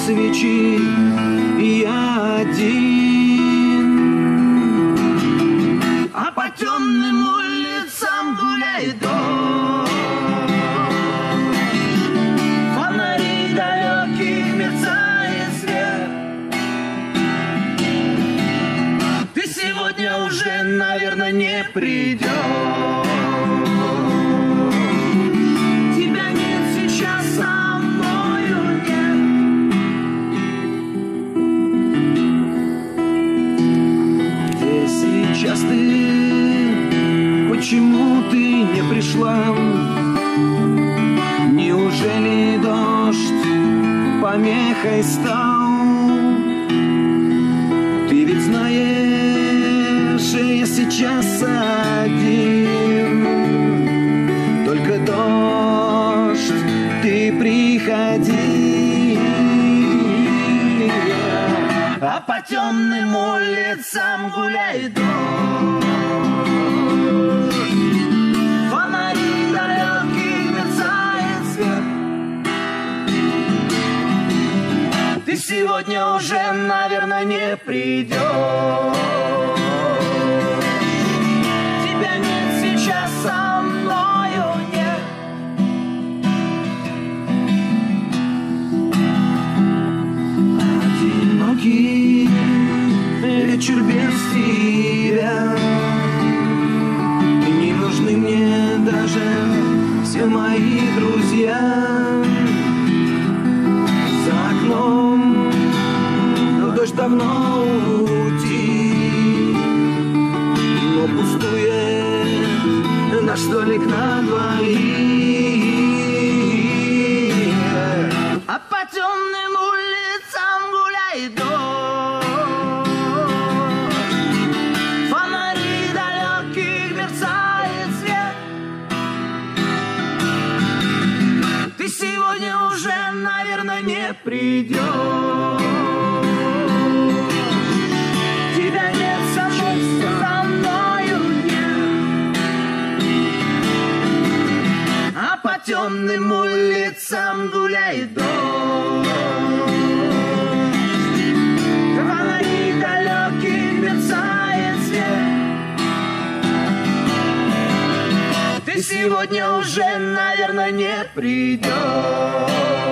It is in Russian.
свечи, и я один. А по темным улицам гуляет дождь, фонари далеких мерцает свет. Ты сегодня уже, наверное, не придешь. Тебя нет сейчас, со мною нет. Где сейчас ты? Почему ты не пришла? Неужели дождь помехой стал? Ты ведь знаешь, я сейчас один. Только дождь, ты приходи. А по темным улицам гуляет дождь, фонари далеких мерцает свет. Ты сегодня уже, наверное, не придешь. Тебя нет сейчас, со мною нет. Одинокий вечер без тебя. И не нужны мне даже все мои друзья. За окном дождь давно утих, но пустует наш столик на двоих. А по темным улицам гуляет дождь, фонари далеких мерцает свет. Ты сегодня уже, наверное, не придешь. Тебя нет, со мною нет. А по темным улицам гуляет дождь, фонари далеких мерцает свет. Ты сегодня уже, наверное, не придешь.